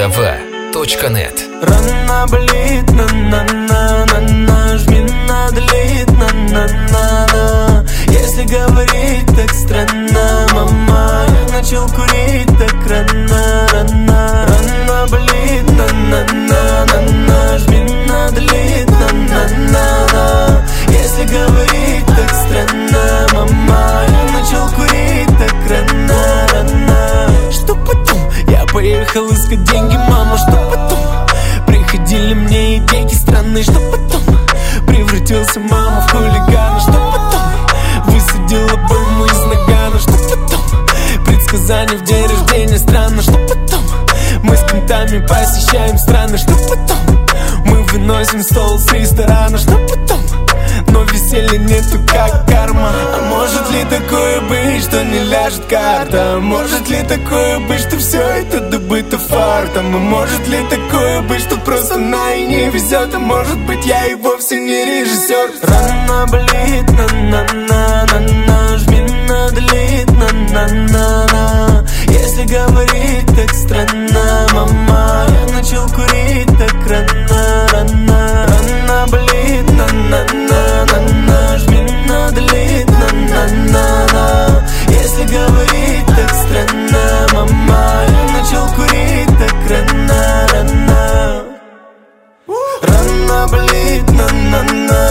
rtv.net. Рана болит, на-на-на-на-на, жми на долит, на-на-на-на. Если говорить так странно, мама, я начал курить так рано, рано. Рана болит, на-на-на-на-на, жми на долит, на-на-на-на. Если говорить так странно, мама, я начал курить так рано, рано. Что потом? Я поехал искать деньги, мама, что потом? Приходили мне идейки странные, что потом? Превратился мама в хулигана, что потом? Высадила бомбу из нагана, что потом? Предсказание в день рождения странно, что потом? Мы с кентами посещаем страны, что потом? Мы выносим стол с ресторана, что потом? Но веселья нету, как карма. А может ли такое быть, что не ляжет карта? Может ли такое быть, что все это добыто фартом? А может ли такое быть, что просто на и не везет? А может быть, я и вовсе не режиссер? Рана болит, на-на-на-на-на, жми на долит, на-на-на-на. Если говорить так странно, мама, я начал курить так рано, рано. Рана болит, на-на-на-на-на, жми на долит, на-на-на-на. Если говорить так странно, мама, я начал курить так рано, рано. Рана болит, на-на-на.